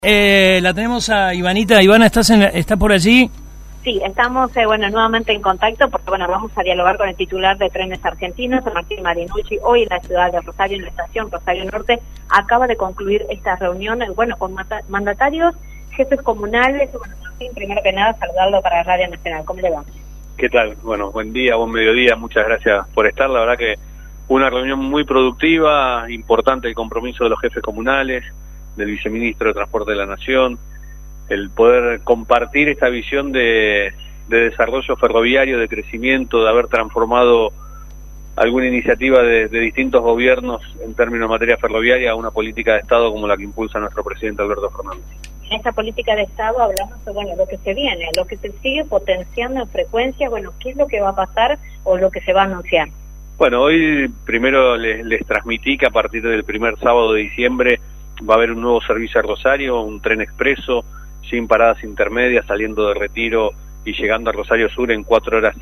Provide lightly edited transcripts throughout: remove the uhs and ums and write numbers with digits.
La tenemos a Ivanita. Ivana, ¿estás por allí? Sí, estamos nuevamente en contacto porque vamos a dialogar con el titular de Trenes Argentinos, Martín Marinucci. Hoy en la ciudad de Rosario, en la estación Rosario Norte, acaba de concluir esta reunión con mandatarios, jefes comunales. Martín, primero que nada, saludarlo para Radio Nacional. ¿Cómo le va? ¿Qué tal? Bueno, buen día, buen mediodía, muchas gracias por estar. La verdad que una reunión muy productiva, importante el compromiso de los jefes comunales, del viceministro de Transporte de la Nación, el poder compartir esta visión de desarrollo ferroviario, de crecimiento, de haber transformado alguna iniciativa de distintos gobiernos en términos de materia ferroviaria a una política de Estado como la que impulsa nuestro presidente Alberto Fernández. En esta política de Estado hablamos de lo que se viene, lo que se sigue potenciando en frecuencia, ¿qué es lo que va a pasar o lo que se va a anunciar? Bueno, hoy primero les transmití que a partir del primer sábado de diciembre va a haber un nuevo servicio a Rosario, un tren expreso, sin paradas intermedias, saliendo de Retiro y llegando a Rosario Sur en 4 horas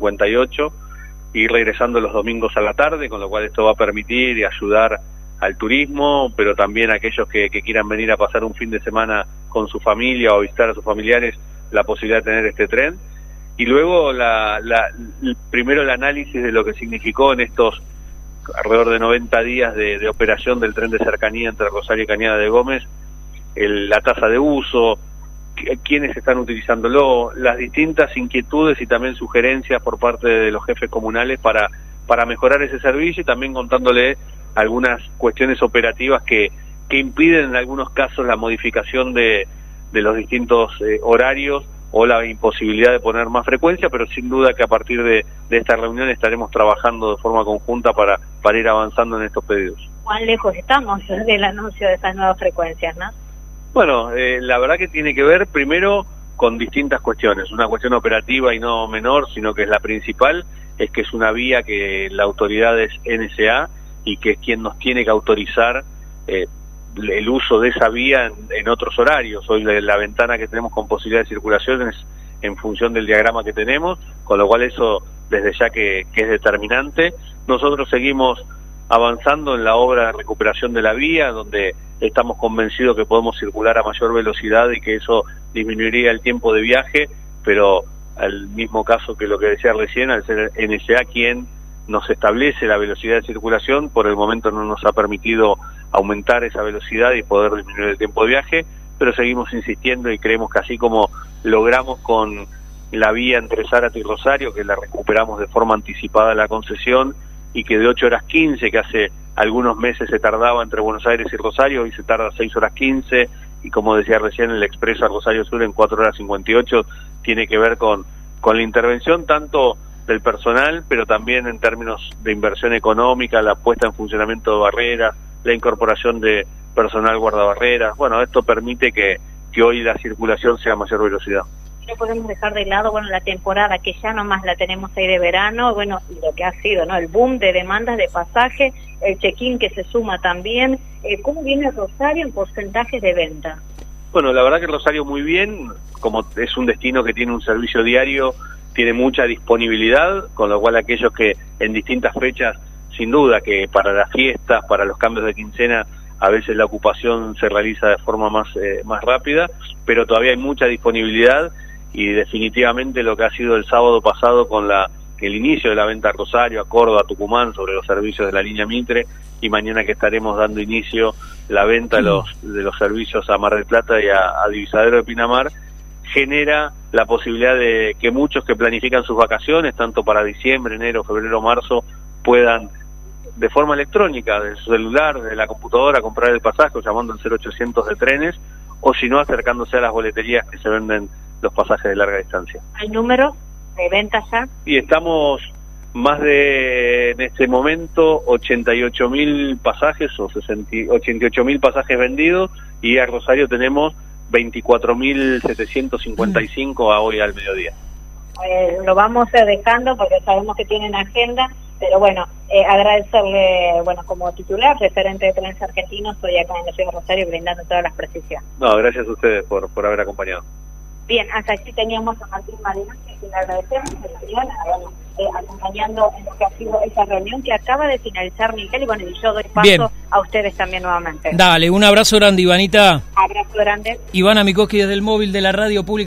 58 y regresando los domingos a la tarde, con lo cual esto va a permitir y ayudar al turismo, pero también a aquellos que quieran venir a pasar un fin de semana con su familia o visitar a sus familiares, la posibilidad de tener este tren. Y luego primero el análisis de lo que significó en estos alrededor de 90 días de operación del tren de cercanía entre Rosario y Cañada de Gómez, la tasa de uso, quiénes están utilizándolo, las distintas inquietudes y también sugerencias por parte de los jefes comunales para mejorar ese servicio, y también contándole algunas cuestiones operativas que impiden en algunos casos la modificación de los distintos horarios o la imposibilidad de poner más frecuencia, pero sin duda que a partir de esta reunión estaremos trabajando de forma conjunta para ir avanzando en estos pedidos. ¿Cuán lejos estamos del anuncio de estas nuevas frecuencias, no? Bueno, la verdad que tiene que ver primero con distintas cuestiones. Una cuestión operativa y no menor, sino que es la principal, es que es una vía que la autoridad es NSA y que es quien nos tiene que autorizar el uso de esa vía en otros horarios. Hoy la ventana que tenemos con posibilidad de circulación es en función del diagrama que tenemos, con lo cual eso desde ya que es determinante. Nosotros seguimos avanzando en la obra de recuperación de la vía, donde estamos convencidos que podemos circular a mayor velocidad y que eso disminuiría el tiempo de viaje, pero al mismo caso que lo que decía recién, al ser NSA quien nos establece la velocidad de circulación, por el momento no nos ha permitido aumentar esa velocidad y poder disminuir el tiempo de viaje, pero seguimos insistiendo y creemos que así como logramos con la vía entre Zárate y Rosario, que la recuperamos de forma anticipada la concesión, y que de 8 horas 15, que hace algunos meses se tardaba entre Buenos Aires y Rosario, hoy se tarda 6 horas 15, y como decía recién, el expreso a Rosario Sur en 4 horas 58, tiene que ver con la intervención tanto del personal, pero también en términos de inversión económica, la puesta en funcionamiento de barreras, la incorporación de personal guardabarreras. Bueno, esto permite que hoy la circulación sea a mayor velocidad. No podemos dejar de lado la temporada que ya nomás la tenemos ahí de verano, y lo que ha sido el boom de demandas de pasaje, el check-in que se suma también. ¿Cómo viene Rosario en porcentajes de venta? Bueno, la verdad que Rosario muy bien, como es un destino que tiene un servicio diario, tiene mucha disponibilidad, con lo cual aquellos que en distintas fechas, sin duda que para las fiestas, para los cambios de quincena, a veces la ocupación se realiza de forma más rápida, pero todavía hay mucha disponibilidad. Y definitivamente lo que ha sido el sábado pasado con el inicio de la venta a Rosario, a Córdoba, a Tucumán, sobre los servicios de la línea Mitre, y mañana que estaremos dando inicio la venta de los servicios a Mar del Plata y a Divisadero de Pinamar, genera la posibilidad de que muchos que planifican sus vacaciones, tanto para diciembre, enero, febrero, marzo, puedan de forma electrónica, de su celular, de la computadora, comprar el pasaje, llamando al 0800 de trenes, o si no, acercándose a las boleterías que se venden los pasajes de larga distancia. ¿Hay número de ventas ya? Y estamos en este momento, 88.000 pasajes o 88.000 pasajes vendidos, y a Rosario tenemos 24.755 a hoy al mediodía. Lo vamos dejando porque sabemos que tienen agenda, pero agradecerle, como titular, referente de Trenes Argentinos, estoy acá en la ciudad de Rosario brindando todas las precisiones. No, gracias a ustedes por haber acompañado. Bien, hasta aquí teníamos a Martín Marinucci, que le agradecemos que estuvieron acompañando en lo que ha sido esa reunión que acaba de finalizar Miguel, y bueno, y yo doy paso Bien. a ustedes también nuevamente. Dale, un abrazo grande, Ivanita. Abrazo grande. Ivana Mikoski desde el móvil de la Radio Pública.